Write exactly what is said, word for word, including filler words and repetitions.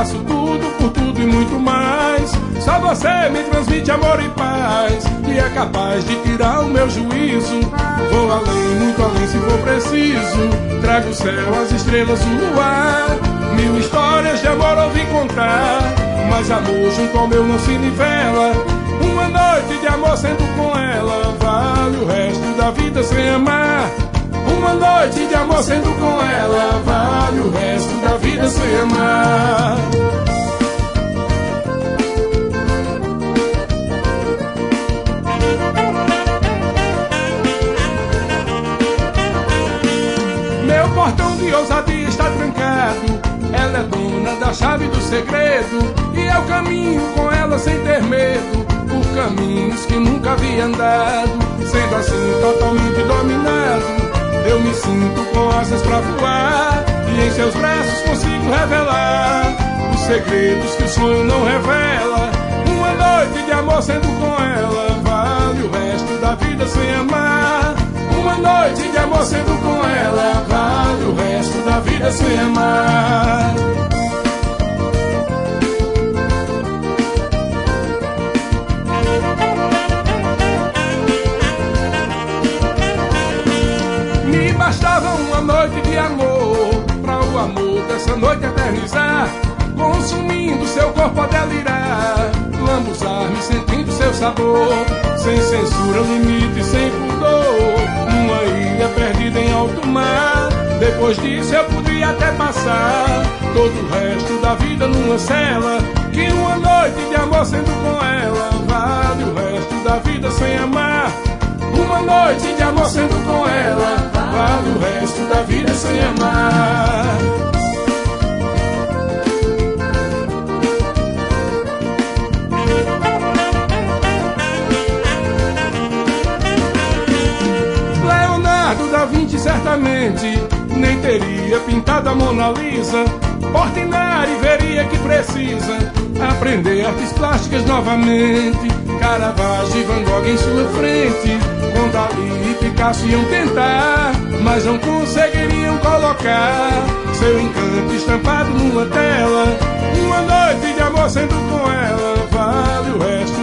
faço tudo por tudo e muito mais. Só você me transmite amor e paz, e é capaz de tirar o meu juízo. Vou além, muito além se for preciso. Trago o céu, as estrelas, o luar. Mil histórias de amor ouvi contar, mas amor junto ao meu não se nivela. Uma noite de amor sendo com ela vale o resto da vida sem amar. Uma noite de amor sendo com ela vale o resto da vida sem amar. Meu portão de ousadia está trancado, ela é dona da chave do segredo, e eu caminho com ela sem ter medo, por caminhos que nunca havia andado. Sendo assim totalmente dominado, eu me sinto com asas pra voar, e em seus braços consigo revelar os segredos que o sonho não revela. Uma noite de amor sendo com ela vale o resto da vida sem amar. Uma noite de amor sendo com ela vale o resto da vida sem amar. Me bastava uma noite de amor pra o amor dessa noite eternizar, consumindo seu corpo a delirar, lambuzar-me sentindo seu sabor, sem censura, limite, sem pudor, numa ilha perdida em alto mar. Depois disso eu podia até passar todo o resto da vida numa cela, que uma noite de amor sendo com ela vale o resto da vida sem amar. Uma noite de amor sendo com ela vale o resto da vida sem amar. Leonardo da Vinci certamente nem teria pintado a Mona Lisa. Portinari veria que precisa aprender artes plásticas novamente. Caravaggio e Van Gogh em sua frente, com Dalí e Picasso iam tentar, mas não conseguiriam colocar seu encanto estampado numa tela. Uma noite de amor sendo com ela vale o resto